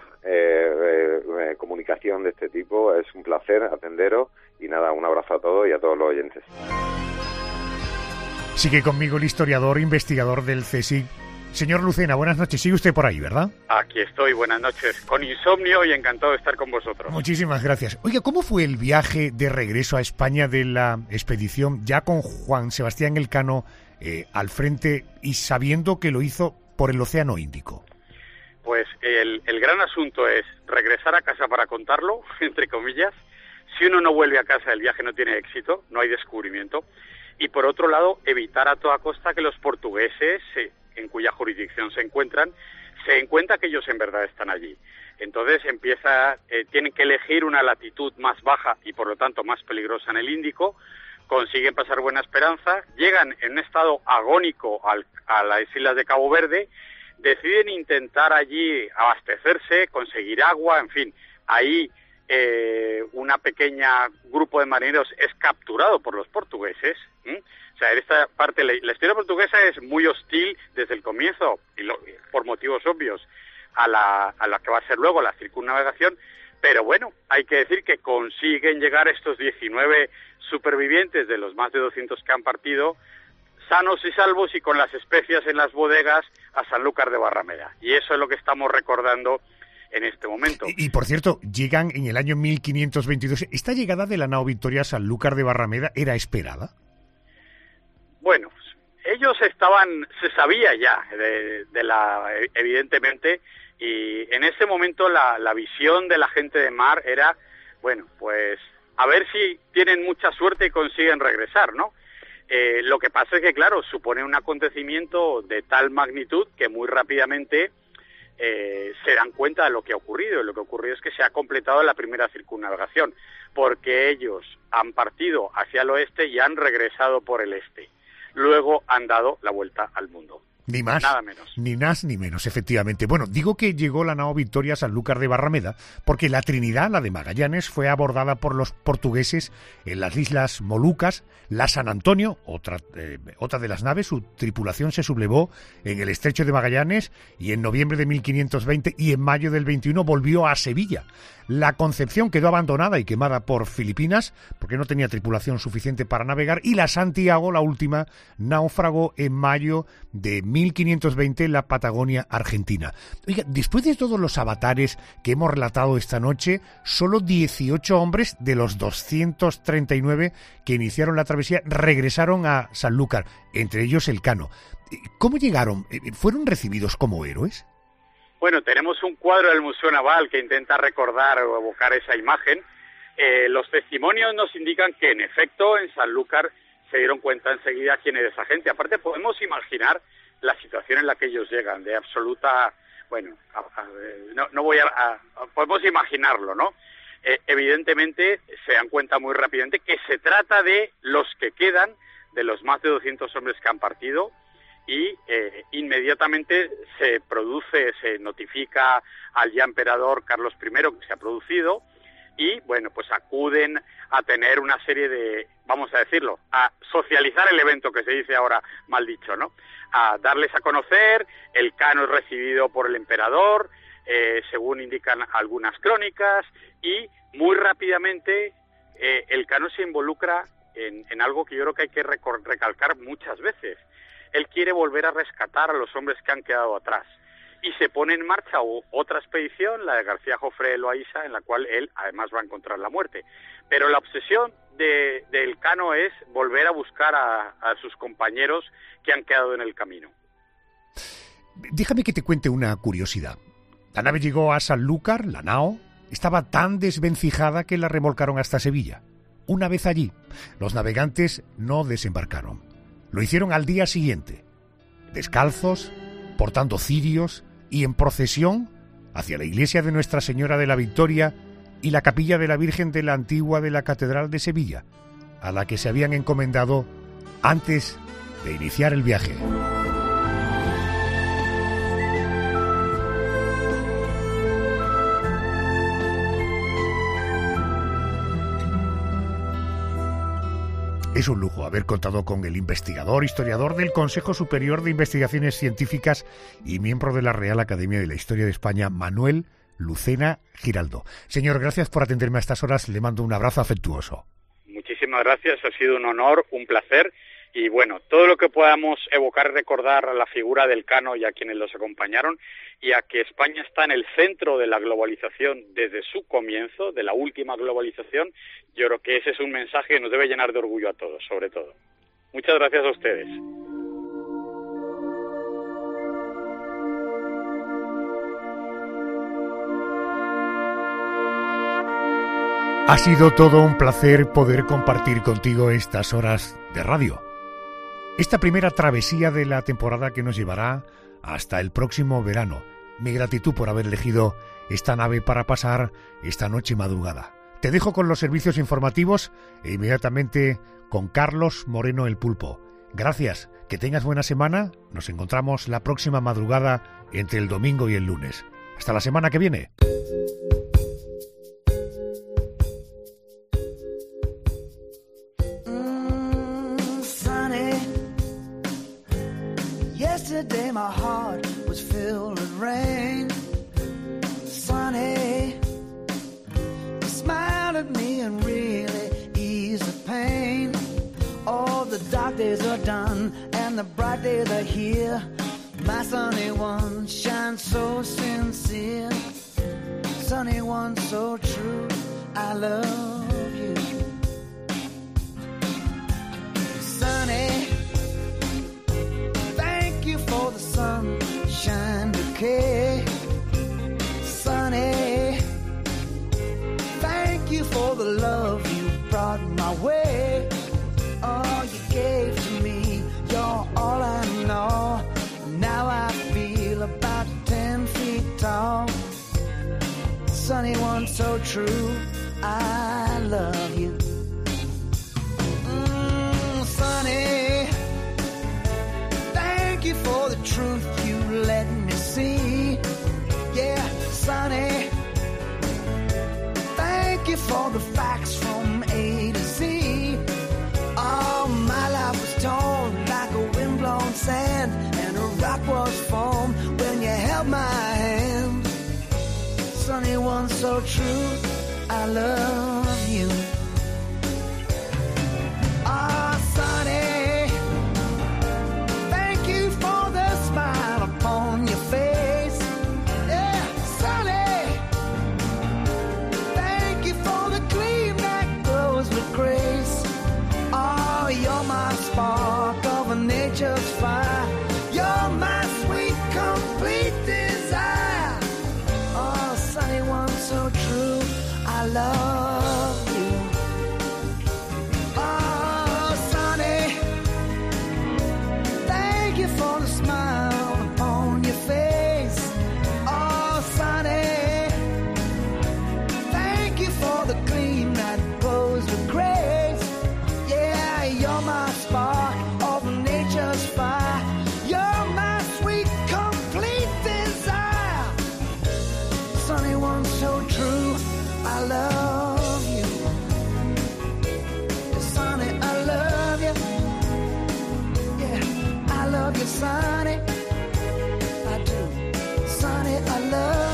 comunicación de este tipo. Es un placer atenderos y nada, un abrazo a todos y a todos los oyentes. Sigue conmigo el historiador, investigador del CSIC. Señor Lucena, buenas noches. Sigue usted por ahí, ¿verdad? Aquí estoy, buenas noches. Con insomnio y encantado de estar con vosotros. Muchísimas gracias. Oiga, ¿cómo fue el viaje de regreso a España de la expedición, ya con Juan Sebastián Elcano al frente y sabiendo que lo hizo por el Océano Índico? Pues el gran asunto es regresar a casa para contarlo, entre comillas. Si uno no vuelve a casa, el viaje no tiene éxito, no hay descubrimiento. Y por otro lado, evitar a toda costa que los portugueses, en cuya jurisdicción se encuentran, se den cuenta que ellos en verdad están allí. Entonces tienen que elegir una latitud más baja y por lo tanto más peligrosa en el Índico, consiguen pasar Buena Esperanza, llegan en un estado agónico a las islas de Cabo Verde, deciden intentar allí abastecerse, conseguir agua, en fin, ahí una pequeña grupo de marineros es capturado por los portugueses. O sea, en esta parte la historia portuguesa es muy hostil desde el comienzo, por motivos obvios, a la que va a ser luego la circunnavegación, pero bueno, hay que decir que consiguen llegar estos 19 supervivientes de los más de 200 que han partido, sanos y salvos y con las especias en las bodegas a Sanlúcar de Barrameda. Y eso es lo que estamos recordando en este momento. Y por cierto, llegan en el año 1522. ¿Esta llegada de la nao Victoria a Sanlúcar de Barrameda era esperada? Bueno, ellos se sabía ya evidentemente, y en ese momento la visión de la gente de mar era, bueno, pues a ver si tienen mucha suerte y consiguen regresar, ¿no? Lo que pasa es que, claro, supone un acontecimiento de tal magnitud que muy rápidamente se dan cuenta de lo que ha ocurrido. Y lo que ha ocurrido es que se ha completado la primera circunnavegación, porque ellos han partido hacia el oeste y han regresado por el este. Luego han dado la vuelta al mundo. Ni más, nada menos. Ni más ni menos, efectivamente. Bueno, digo que llegó la nao Victoria a Sanlúcar de Barrameda porque la Trinidad, la de Magallanes, fue abordada por los portugueses en las islas Molucas. La San Antonio, otra de las naves, su tripulación se sublevó en el estrecho de Magallanes y en noviembre de 1520 y en mayo del 21 volvió a Sevilla. La Concepción quedó abandonada y quemada por Filipinas porque no tenía tripulación suficiente para navegar, y la Santiago, la última, naufragó en mayo de 1520 en la Patagonia Argentina. Oiga, después de todos los avatares que hemos relatado esta noche, solo 18 hombres de los 239 que iniciaron la travesía regresaron a Sanlúcar, entre ellos Elcano. ¿Cómo llegaron? ¿Fueron recibidos como héroes? Bueno, tenemos un cuadro del Museo Naval que intenta recordar o evocar esa imagen, Los testimonios nos indican que, en efecto, en Sanlúcar se dieron cuenta enseguida quién era esa gente. Aparte, podemos imaginar la situación en la que ellos llegan, de absoluta... Bueno, podemos imaginarlo, ¿no? Evidentemente, se dan cuenta muy rápidamente que se trata de los que quedan, de los más de 200 hombres que han partido, y inmediatamente se notifica al ya emperador Carlos I que se ha producido, y bueno, pues acuden a tener una serie de, vamos a decirlo, a socializar el evento, que se dice ahora mal dicho, ¿no? A darles a conocer. El cano es recibido por el emperador, según indican algunas crónicas, y muy rápidamente el cano se involucra en algo que yo creo que hay que recalcar muchas veces. Él quiere volver a rescatar a los hombres que han quedado atrás, y se pone en marcha otra expedición, la de García Jofre de Loaysa, en la cual él además va a encontrar la muerte. Pero la obsesión del cano es volver a buscar a sus compañeros que han quedado en el camino. Déjame que te cuente una curiosidad. La nave llegó a Sanlúcar, la nao, estaba tan desvencijada que la remolcaron hasta Sevilla. Una vez allí, los navegantes no desembarcaron. Lo hicieron al día siguiente, descalzos, portando cirios y en procesión hacia la iglesia de Nuestra Señora de la Victoria y la capilla de la Virgen de la Antigua de la Catedral de Sevilla, a la que se habían encomendado antes de iniciar el viaje. Es un lujo haber contado con el historiador del Consejo Superior de Investigaciones Científicas y miembro de la Real Academia de la Historia de España, Manuel Lucena Giraldo. Señor, gracias por atenderme a estas horas. Le mando un abrazo afectuoso. Muchísimas gracias. Ha sido un honor, un placer. Y bueno, todo lo que podamos evocar y recordar a la figura del cano y a quienes los acompañaron, y a que España está en el centro de la globalización desde su comienzo, de la última globalización, yo creo que ese es un mensaje que nos debe llenar de orgullo a todos, sobre todo. Muchas gracias a ustedes. Ha sido todo un placer poder compartir contigo estas horas de radio. Esta primera travesía de la temporada que nos llevará hasta el próximo verano. Mi gratitud por haber elegido esta nave para pasar esta noche madrugada. Te dejo con los servicios informativos e inmediatamente con Carlos Moreno el Pulpo. Gracias, que tengas buena semana. Nos encontramos la próxima madrugada entre el domingo y el lunes. Hasta la semana que viene. Yesterday my heart was filled with rain. Sunny, you smiled at me and really eased the pain. All the dark days are done and the bright days are here. My sunny one shines so sincere. Sunny one so true, I love you. Sunny, for the sunshine bouquet. Sunny, thank you for the love you brought my way. All you gave to me, you're all I know. Now I feel about 10 feet tall. Sunny one so true, I love you. Sunny, thank you for the truth you let me see. Yeah, Sunny, thank you for the facts from A to Z. Oh, my life was torn like a windblown sand, and a rock was formed when you held my hand. Sunny one so true, I love you. Ah, Sunny, thank you for the smile upon your face. Yeah, Sunny, thank you for the gleam that glows with grace. Oh, you're my spark of nature's fire. You're my sweet, complete desire. Oh, Sunny one so true, I love Thank you for the smile upon your face. Oh, Sonny, thank you for the gleam that glows with grace. Yeah, you're my spark of nature's fire. You're my sweet, complete desire. Sonny, one so true, I love you. Sonny, I love you. Yeah, I love you, Sonny. I do. Sonny, I love you.